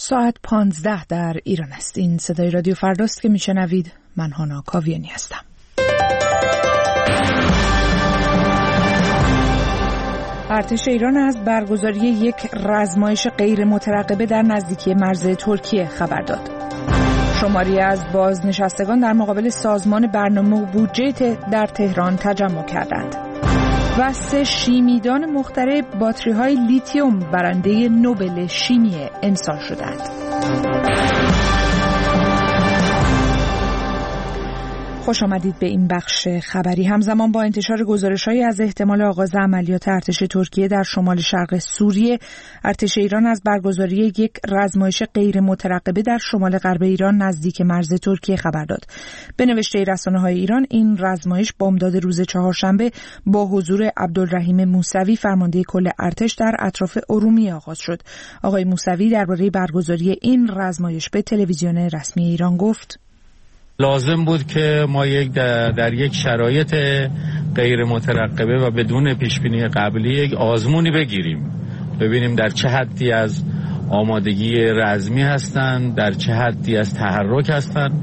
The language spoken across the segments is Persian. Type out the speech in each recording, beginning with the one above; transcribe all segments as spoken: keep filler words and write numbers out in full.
ساعت پانزده در ایران است. این صدای رادیو فرداست که میشنوید. من هانا کاویانی هستم. ارتش ایران از برگزاری یک رزمایش غیر مترقبه در نزدیکی مرز ترکیه خبر داد. شماری از بازنشستگان در مقابل سازمان برنامه و بودجه در تهران تجمع کردند. و سه شیمیدان مخترع باتری‌های لیتیوم برنده نوبل شیمی امسال شدند. خوش آمدید به این بخش خبری. همزمان با انتشار گزارش‌هایی از احتمال آغاز عملیات ارتش ترکیه در شمال شرق سوریه، ارتش ایران از برگزاری یک رزمایش غیر مترقبه در شمال غرب ایران نزدیک مرز ترکیه خبر داد. به نوشته رسانه‌های ایران، این رزمایش بامداد روز چهارشنبه با حضور عبدالرحیم موسوی فرمانده کل ارتش در اطراف ارومیه آغاز شد. آقای موسوی درباره برگزاری این رزمایش به تلویزیون رسمی ایران گفت: لازم بود که ما یک در, در یک شرایط غیر مترقبه و بدون پیشبینی قبلی یک آزمونی بگیریم، ببینیم در چه حدی از آمادگی رزمی هستند، در چه حدی از تحرک هستند.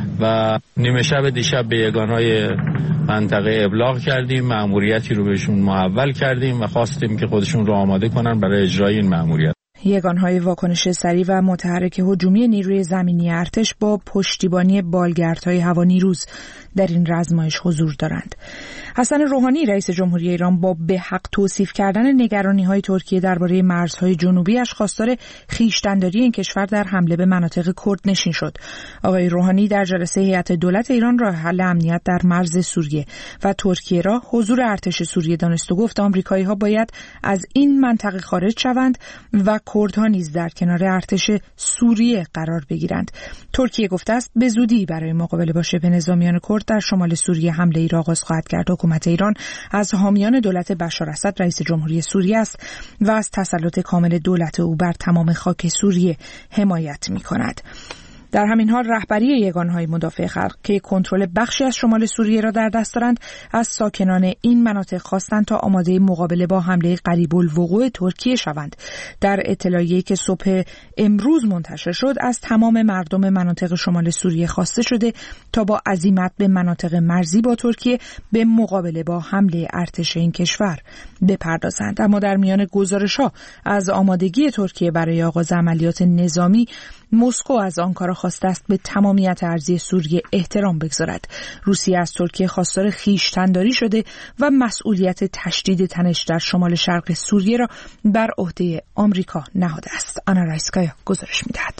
و نیمه شب دیشب به یگانهای منطقه ابلاغ کردیم، مأموریتی رو بهشون محول کردیم و خواستیم که خودشون رو آماده کنن برای اجرای این مأموریت. یگانهای واکنش سریع و متحرک هجومی نیروی زمینی ارتش با پشتیبانی بالگردهای هوانیروز در این رزمایش حضور دارند. حسن روحانی رئیس جمهوری ایران با به حق توصیف کردن نگرانی‌های ترکیه درباره مرزهای جنوبیش خواستار خویشتن‌داری این کشور در حمله به مناطق کردنشین شد. آقای روحانی در جلسه هیئت دولت ایران راه حل امنیت در مرز سوریه و ترکیه را حضور ارتش سوریه دانست و گفت آمریکایی‌ها باید از این منطقه خارج شوند و کردها نیز در کنار ارتش سوریه قرار بگیرند. ترکیه گفته است به زودی برای مقابله با شبه نظامیان کرد در شمال سوریه حمله ای را آغاز خواهد کرد. حکومت ایران از حامیان دولت بشار اسد رئیس جمهوری سوریه است و از تسلط کامل دولت او بر تمام خاک سوریه حمایت می‌کند. در همین حال رهبری یگانهای مدافع خلق که کنترل بخشی از شمال سوریه را در دست دارند از ساکنان این مناطق خواستند تا آماده مقابله با حمله قریب الوقوع ترکیه شوند. در اطلاعیه‌ای که صبح امروز منتشر شد از تمام مردم مناطق شمال سوریه خواسته شده تا با عزیمت به مناطق مرزی با ترکیه به مقابله با حمله ارتش این کشور بپردازند. اما در میان گزارش‌ها از آمادگی ترکیه برای آغاز عملیات نظامی، مسکو از آنکارا خواسته است به تمامیت ارضی سوریه احترام بگذارد. روسیه از ترکیه خواستار خویشتن‌داری شده و مسئولیت تشدید تنش در شمال شرق سوریه را بر عهده آمریکا نهاده است. آنا رایسکایا گزارش می‌دهد.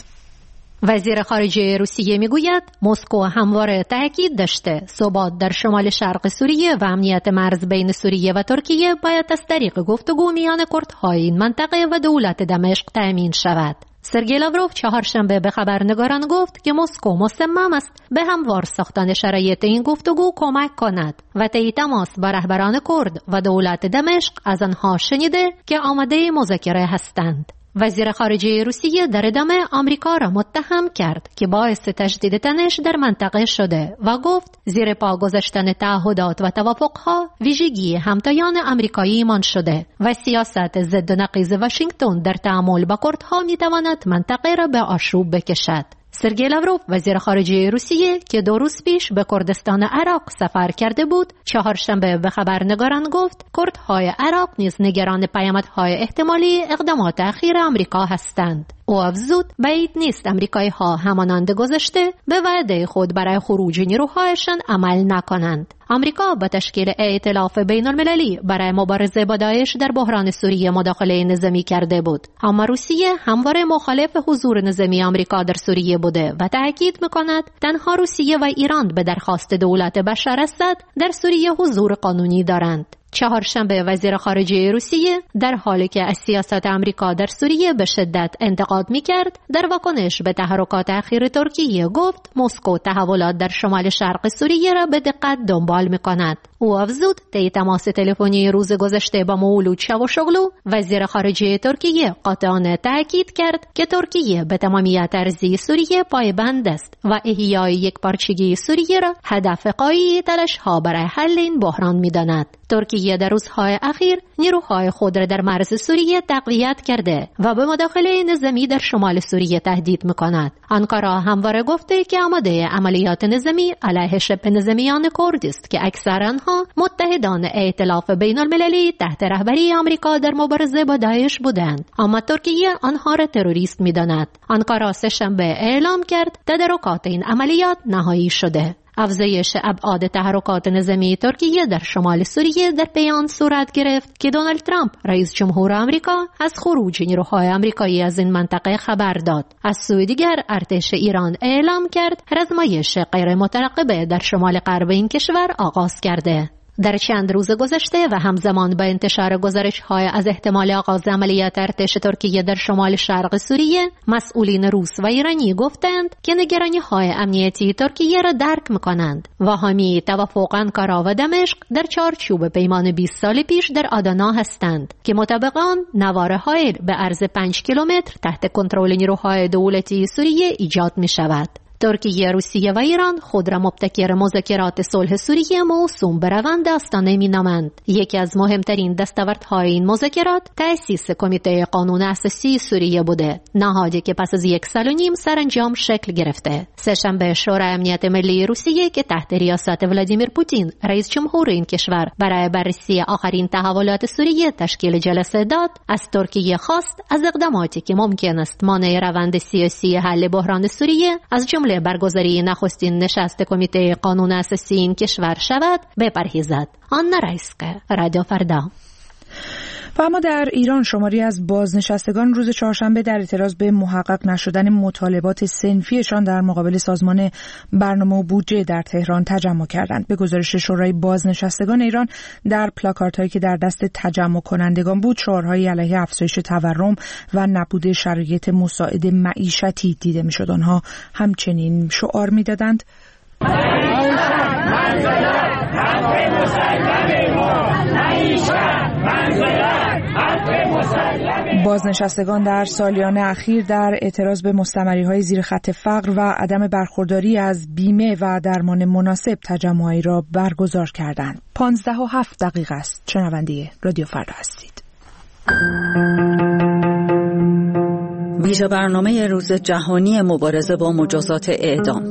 وزیر خارجه روسیه میگوید مسکو همواره تاکید داشته ثبات در شمال شرق سوریه و امنیت مرز بین سوریه و ترکیه باید از طریق گفتگو میان کردهای این منطقه و دولت دمشق تأمین شود. سرگئی لاوروف چهارشنبه به خبرنگاران گفت که مسکو مصمم است به هموار ساختن شرایط این گفتگو کمک کند و طی تماس با رهبران کرد و دولت دمشق از آنها شنیده که آماده مذاکره هستند. وزیر خارجه روسیه در ادامه آمریکا را متهم کرد که باعث تشدید تنش در منطقه شده و گفت زیر پا گذاشتن تعهدات و توافقها ویژگی همتایان آمریکایی مان شده و سیاست ضد و نقیض واشنگتن در تعامل با کردها میتواند منطقه را به آشوب بکشد. سرگئی لاوروف وزیر خارجه روسیه که دو روز پیش به کردستان عراق سفر کرده بود، چهارشنبه به خبرنگاران گفت کردهای عراق نیز نگران پیامدهای احتمالی اقدامات اخیر آمریکا هستند. او افزود بعید نیست آمریکایی‌ها همانند گذشته به وعده خود برای خروج نیروهایشان عمل نکنند. آمریکا با تشکیل ائتلاف بین‌المللی برای مبارزه با داعش در بحران سوریه مداخله نظامی کرده بود، اما روسیه همواره مخالف حضور نظامی آمریکا در سوریه بوده و تاکید می‌کند تنها روسیه و ایران به درخواست دولت بشار اسد در سوریه حضور قانونی دارند. چهارشنبه وزیر خارجه روسیه در حالی که از سیاست آمریکا در سوریه به شدت انتقاد می‌کرد، در واکنش به تحرکات اخیر ترکیه گفت مسکو تحولات در شمال شرق سوریه را به دقت دنبال می‌کند. او افزود طی تماس تلفنی روز گذشته با مولود چاوشوغلو وزیر خارجه ترکیه قاطعانه تاکید کرد که ترکیه به تمامیت ارضی سوریه پایبند است و احیای یک پارچگی سوریه را هدف قایی تلاش‌ها برای حل این بحران می‌داند. ترکیه ترکیه در روزهای اخیر نیروهای خود را در مرز سوریه تقویت کرده و به مداخله نظامی در شمال سوریه تهدید می‌کند. آنکارا همواره گفته که آماده عملیات نظامی علیه شبه نظامیان کرد است که اکثر آنها متحدان ائتلاف بین المللی تحت رهبری آمریکا در مبارزه با داعش بودند، اما ترکیه آنها را تروریست می‌داند. آنکارا سه‌شنبه اعلام کرد تدارکات این عملیات نهایی شده. افزایش ابعاد تحرکات نظامی ترکیه در شمال سوریه در بیان صورت گرفت که دونالد ترامپ رئیس جمهور آمریکا از خروج نیروهای آمریکایی از این منطقه خبر داد. از سوی دیگر ارتش ایران اعلام کرد رزمایش غیر مترقبه در شمال غرب این کشور آغاز کرده. در چند روز گذشته و همزمان با انتشار گزارش‌های از احتمال آغاز عملیات ارتش ترکیه در شمال شرق سوریه، مسئولین روس و ایرانی گفتند که نگرانی‌های امنیتی ترکیه را درک می‌کنند و حامی توافق آنکارا و دمشق در چارچوب پیمان بیست سال پیش در آدانا هستند که مطابق آن نوار حائل به عرض پنج کیلومتر تحت کنترل نیروهای دولتی سوریه ایجاد می‌شود. ترکیه، روسیه و ایران خود را مبتکر مذاکرات صلح سوریه موسوم به روند آستانه می‌نامند. یکی از مهمترین دستاوردهای این مذاکرات تأسیس کمیته قانون اساسی سوریه بوده، نهادی که پس از یک سال و نیم سرانجام شکل گرفته. سه‌شنبه شورای امنیت ملی روسیه که تحت ریاست ولادیمیر پوتین رئیس جمهور این کشور برای بررسی آخرین تحولات سوریه تشکیل جلسه داد، از ترکیه خواست از اقداماتی که ممکن است مانع روند سیاسی حل بحران سوریه از جمله برگزاری نخستین نشست کمیته قانون اساسی این کشور شود بپرهیزد. آنا رایسکه، رادیو فردا. و اما در ایران شماری از بازنشستگان روز چهارشنبه در اعتراض به محقق نشدن مطالبات صنفیشان در مقابل سازمان برنامه و بودجه در تهران تجمع کردند. به گزارش شورای بازنشستگان ایران، در پلاکاردهایی که در دست تجمع کنندگان بود، شعارهایی علیه افزایش تورم و نبود شرایط مساعد معیشتی دیده می‌شد. آنها همچنین شعار می‌دادند: بازنشستگان در سالیان اخیر در اعتراض به مستمری‌های زیر خط فقر و عدم برخورداری از بیمه و درمان مناسب تجمعی را برگزار کردند. پانزده و هفت دقیقه است. شنونده رادیو فردا هستید. ویژه برنامه روز جهانی مبارزه با مجازات اعدام.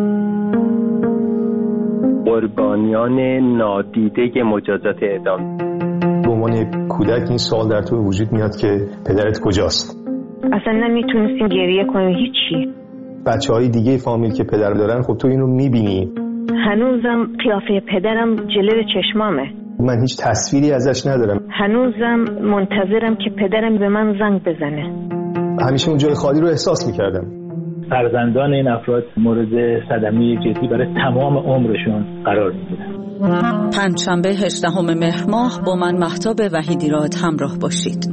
قربانیان نادیده مجازات اعدام. به عنوان کودک این سوال در تو وجود میاد که پدرت کجاست؟ اصلا نمیتونستیم گریه کنیم، هیچی. بچه‌های دیگه فامیل که پدر دارن، خب تو اینو میبینی. هنوزم قیافه پدرم جلوی چشمامه. من هیچ تصویری ازش ندارم. هنوزم منتظرم که پدرم به من زنگ بزنه. همیشه اون جای خالی رو احساس میکردم. فرزندان این افراد مورد صدمه جدی برای تمام عمرشون قرار میگیرن. پنجشنبه هجدهم مهر ماه با من مهتاب وحیدیراد همراه باشید.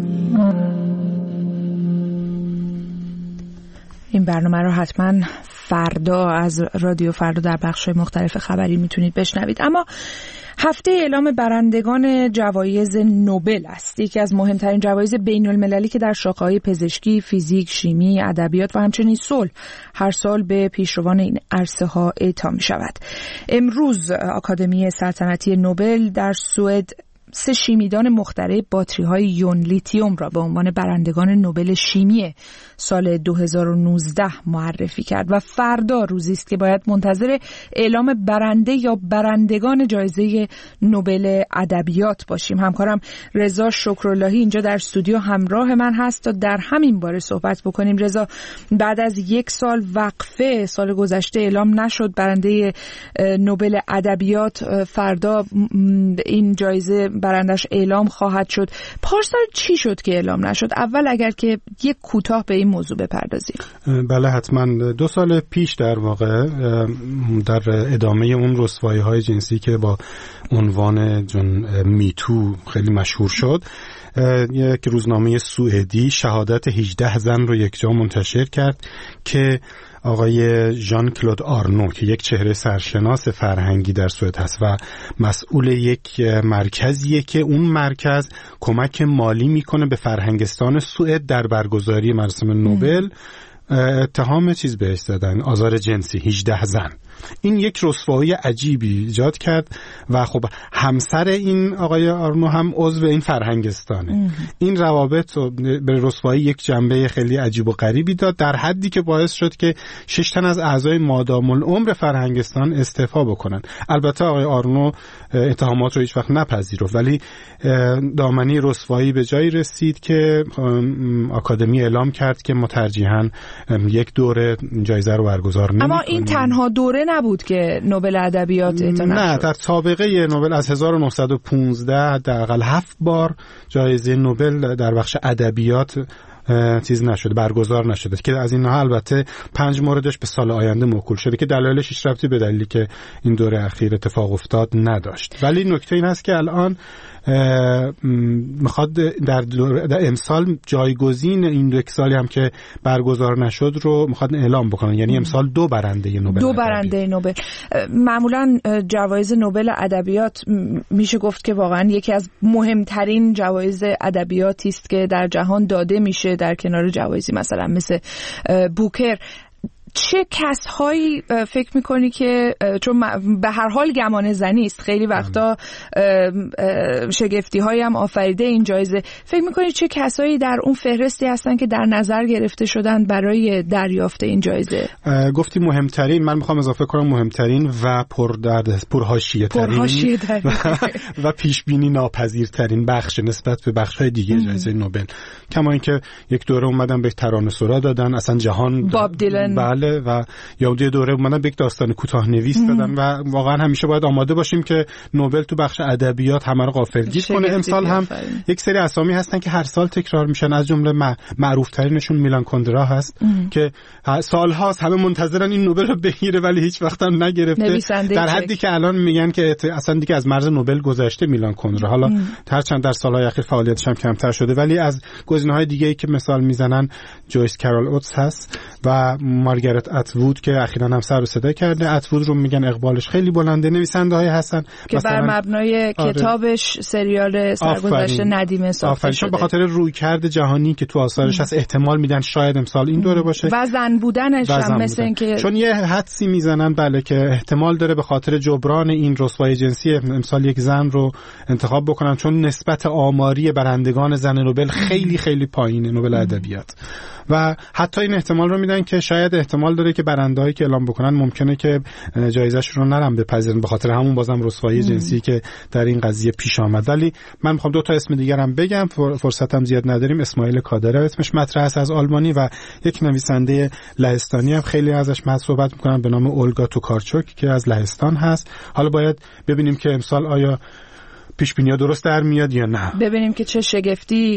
این برنامه رو حتما فردا از رادیو فردا در بخش‌های مختلف خبری میتونید بشنوید. اما هفته اعلام برندگان جوایز نوبل است، یکی از مهمترین جوایز بین المللی که در شاخه‌های پزشکی، فیزیک، شیمی، ادبیات و همچنین صلح هر سال به پیشروان این عرصه‌ها اعطا می‌شود. امروز آکادمی سلطنتی نوبل در سوئد سه شیمیدان مخترع باتری‌های یون لیتیوم را به عنوان برندگان نوبل شیمی سال دو هزار و نوزده معرفی کرد و فردا روزی است که باید منتظر اعلام برنده یا برندگان جایزه نوبل ادبیات باشیم. همکارم رضا شکراللهی اینجا در استودیو همراه من هست تا در همین باره صحبت بکنیم. رضا، بعد از یک سال وقفه، سال گذشته اعلام نشد برنده نوبل ادبیات، فردا این جایزه برندش اعلام خواهد شد. پارسال چی شد که اعلام نشد؟ اول اگر که یک کوتاه به این موضوع بپردازیم. بله حتما. دو سال پیش در واقع در ادامه اون رسوایی‌های جنسی که با عنوان جون میتو خیلی مشهور شد، یک روزنامه سوئدی شهادت هجده زن رو یکجا منتشر کرد که آقای ژان کلود آرنو که یک چهره سرشناس فرهنگی در سوئد هست و مسئول یک مرکزیه که اون مرکز کمک مالی میکنه به فرهنگستان سوئد در برگزاری مراسم نوبل، اتهام چیز بهش زدن، آزار جنسی، هجده زن. این یک رسوایی عجیبی ایجاد کرد و خب همسر این آقای آرنو هم عضو این فرهنگستانه. ام. این روابط به رسوایی یک جنبه خیلی عجیب و غریبی داد، در حدی که باعث شد که شش تن از اعضای مادام العمر فرهنگستان استعفا بکنن. البته آقای آرنو اتهامات رو هیچ وقت نپذیرفت، ولی دامنی رسوایی به جایی رسید که آکادمی اعلام کرد که ما ترجیحاً یک دوره جایزه رو برگزار نمی‌کنیم. اما این تنها دوره نبود که نوبل ادبیات اعطا نشد. نه، در سابقه نوبل از هزار و نهصد و پانزده حداقل هفت بار جایزه نوبل در بخش ادبیات چیز نشده، برگزار نشده، که از اینها البته پنج موردش به سال آینده موکول شده که دلایلش هیچ ربطی به دلیلی که این دوره اخیر اتفاق افتاد نداشت. ولی نکته این هست که الان میخواد در, در امسال جایگزین این یک سالی هم که برگزار نشد رو میخواد اعلام بکنن، یعنی امسال دو برنده نوبل دو برنده نوبل. معمولا جوایز نوبل ادبیات میشه گفت که واقعا یکی از مهمترین جوایز ادبیاتی است که در جهان داده میشه، در کنار جوایزی مثلا مثل بوکر. چه کسهایی فکر میکنی که چون به هر حال گمان زنی است، خیلی وقتا شگفتی هایی هم آفریده این جایزه، فکر میکنی چه کسایی در اون فهرستی هستن که در نظر گرفته شدن برای دریافت این جایزه؟ گفتی مهمترین، من میخوام اضافه کنم مهمترین و پردرد پرحاشیه ترین و, و پیش بینی ناپذیرترین بخش نسبت به بخش های دیگه جایزه نوبل. کما اینکه یک دوره اومدن به ترانه سرا دادن، اصلا جهان باب دیلن و یا یه دوره اومدن به یک داستان کوتاه نویس دادن و واقعا همیشه باید آماده باشیم که نوبل تو بخش ادبیات همه رو غافلگیر کنه. امسال هم یک سری اسامی هستن که هر سال تکرار میشن، از جمله معروف ترینشون میلان کندرا هست ام. که سالهاست همه منتظرن این نوبل رو بگیره ولی هیچ وقت هم نگرفته، در حدی که الان میگن که اصلا دیگه از مرز نوبل گذشته میلان کندرا. حالا هرچند در سالهای اخیر فعالیتش هم کمتر شده، ولی از گزینه‌های دیگه‌ای که مثال میزنن جویس کارول اوتس هست و مارگارت اتوود که اخیراً هم سر و صدا کرده. اتوود رو میگن اقبالش خیلی بلنده، نویسنده‌هایی هستن که بر مبنای آره. کتابش سریال سرگذشت ندیمه ساخته شده. به خاطر رویکرد جهانی که تو آثارش هست احتمال میدن شاید امسال این دوره باشه و زن بودنش هم مثل این که چون یه حدسی میزنن بله که احتمال داره به خاطر جبران این رسوایی جنسی امسال یک زن رو انتخاب بکنن، چون نسبت آماری برندگان زن نوبل خیلی خیلی پایینه نوبل ادبیات. و حتی این احتمال رو میدن که شاید احتمال داره که برنده‌هایی که اعلام بکنن ممکنه که جایزه‌اش رو نرم بپذیرن به خاطر همون بازم رسوایی جنسی که در این قضیه پیش آمد. ولی من میخوام دو تا اسم دیگر هم بگم، فرصتم زیاد نداریم. اسماعیل کادر اسمش مطرح است از آلمانی و یک نویسنده لهستانی هم خیلی ازش من صحبت میکنم به نام اولگا توکارچوک که از لهستان هست. حالا باید ببینیم که امسال آیا پیش بینی‌ها درست در میاد یا نه، ببینیم که چه شگفتی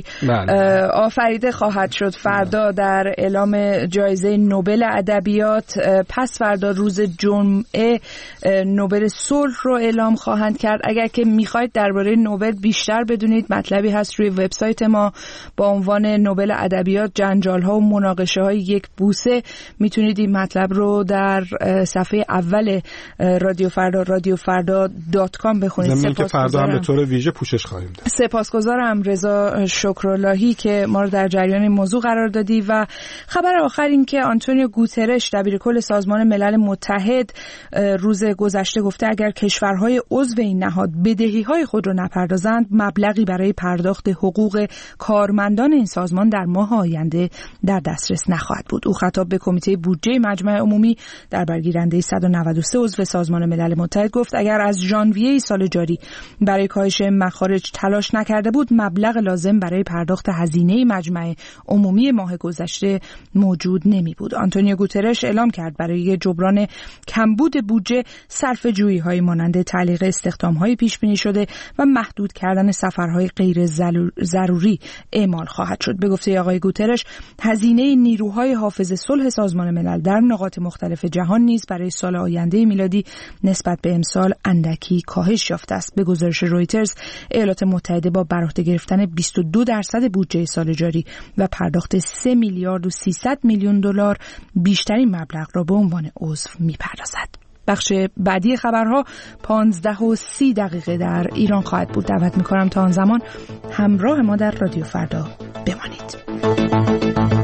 آفریده خواهد شد فردا در اعلام جایزه نوبل ادبیات. پس فردا روز جمعه نوبل صلح رو اعلام خواهند کرد. اگر که میخواید درباره نوبل بیشتر بدونید، مطلبی هست روی وبسایت ما با عنوان نوبل ادبیات جنجال‌ها و مناقشه‌های یک بوسه. میتونید این مطلب رو در صفحه اول رادیو فردا رادیو فردا دات کام بخونید. سپاسگزارم. طور ویژه پوشش خواهیم داد. سپاسگزارم رضا شکراللهی که ما رو در جریان این موضوع قرار دادی. و خبر آخر این که آنتونیو گوترش دبیرکل سازمان ملل متحد روز گذشته گفته اگر کشورهای عضو این نهاد بدهی‌های خود را نپردازند مبلغی برای پرداخت حقوق کارمندان این سازمان در ماه آینده در دسترس نخواهد بود. او خطاب به کمیته بودجه مجمع عمومی در برگیرنده صد و نود و سه عضو سازمان ملل متحد گفت اگر از ژانویه سال جاری برای کاهش مخارج تلاش نکرده بود مبلغ لازم برای پرداخت هزینه مجمع عمومی ماه گذشته موجود نمی بود. آنتونیو گوترش اعلام کرد برای جبران کمبود بودجه صرفه‌جویی‌های مانند تعلیق استخدام‌های پیش بینی شده و محدود کردن سفرهای غیر ضروری اعمال خواهد شد. به گفته آقای گوترش هزینه نیروهای حافظ صلح سازمان ملل در نقاط مختلف جهان نیز برای سال آینده میلادی نسبت به امسال اندکی کاهش یافته است. به گزارش رویترز ایالات متحده با بر عهده گرفتن بیست و دو درصد بودجه سال جاری و پرداخت سه میلیارد و سیصد میلیون دلار بیشترین مبلغ را به عنوان عضو میپردازد. بخش بعدی خبرها پانزده و سی دقیقه در ایران خواهد بود. دعوت میکنم تا آن زمان همراه ما در رادیو فردا بمانید.